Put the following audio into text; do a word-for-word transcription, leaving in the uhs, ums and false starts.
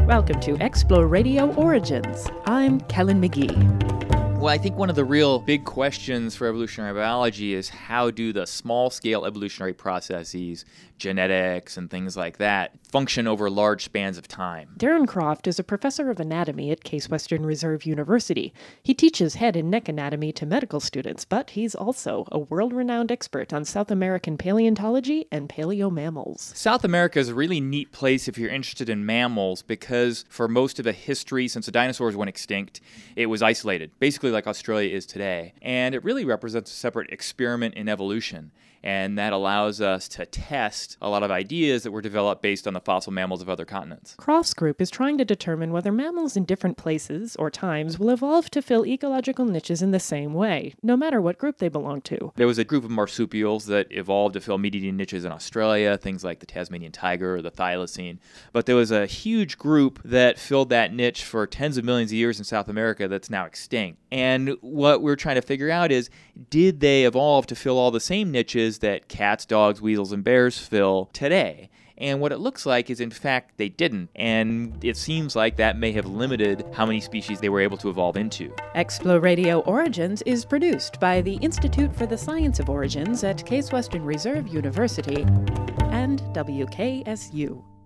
Welcome to Exploradio Origins. I'm Kellen McGee. Well, I think one of the real big questions for evolutionary biology is how do the small-scale evolutionary processes, genetics and things like that, function over large spans of time? Darren Croft is a professor of anatomy at Case Western Reserve University. He teaches head and neck anatomy to medical students, but he's also a world-renowned expert on South American paleontology and paleomammals. South America is a really neat place if you're interested in mammals because for most of the history, since the dinosaurs went extinct, it was isolated, basically like Australia is today. And it really represents a separate experiment in evolution. And that allows us to test a lot of ideas that were developed based on the fossil mammals of other continents. Croft's group is trying to determine whether mammals in different places or times will evolve to fill ecological niches in the same way, no matter what group they belong to. There was a group of marsupials that evolved to fill meat-eating niches in Australia, things like the Tasmanian tiger or the thylacine. But there was a huge group that filled that niche for tens of millions of years in South America that's now extinct. And what we're trying to figure out is, did they evolve to fill all the same niches that cats, dogs, weasels, and bears fill today? And what it looks like is, in fact, they didn't. And it seems like that may have limited how many species they were able to evolve into. Exploradio Origins is produced by the Institute for the Science of Origins at Case Western Reserve University and W K S U.